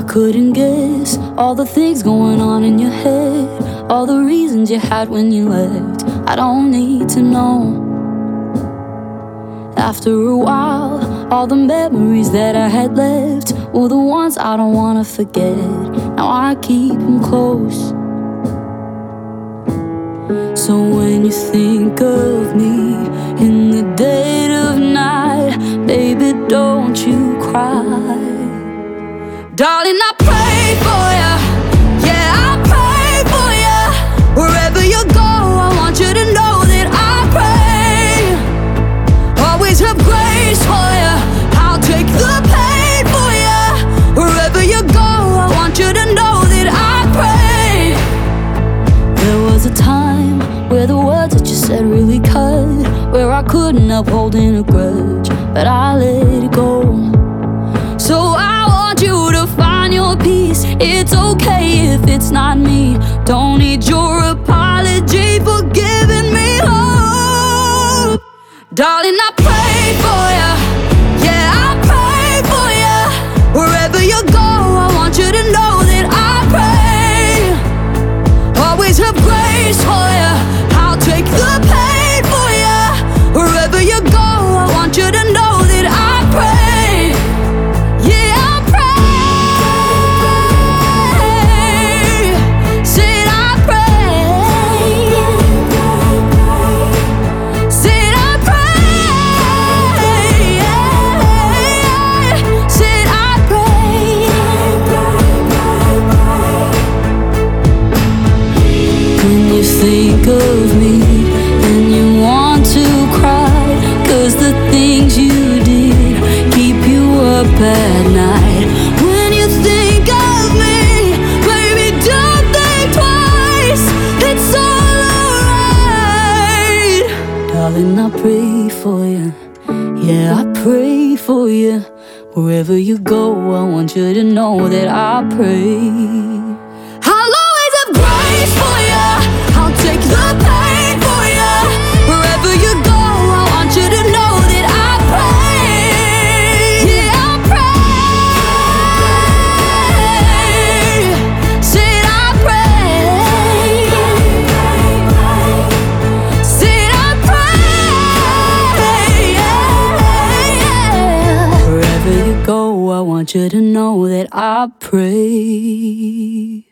couldn't guess all the things going on in your head, all the reasons you had when you left. I don't need to know. After a while, all the memories that I had left were the ones I don't wanna forget. Now I keep them close. So when you think of me in the dead of night, baby, don't you cry. Darling, I pray for ya. Yeah, I pray for ya. Wherever you go, I want you to know that I pray. Always have grace for ya. I'll take the pain for ya. Wherever you go, I want you to know that I pray. There was a time where the words that you said really cut, where I couldn't help holding a grudge, but I let it go. So I want you to find your peace. It's okay if it's not me. Don't need your apology for giving me hope. Darling, I pray for ya. Yeah, I pray for ya. Wherever you go, I want you to know that I pray. Always have grace for ya. I'll take the pain for ya. Wherever you go, I want you to know that I pray. Yeah, I pray. Said I pray. Said I pray. Said I pray. When you think of me and you want to cry, 'cause the things you did keep you up at night. When you think of me, baby, don't think twice. It's all alright. Darling, I pray for you. Yeah, I pray for you. Wherever you go, I want you to know that I pray. I'll always have grace for ya. I'll take the pain for ya. Wherever you go, I want you to know that I pray. Yeah, I pray. Said I pray. Said I pray. Wherever you go, I want you to know that I pray.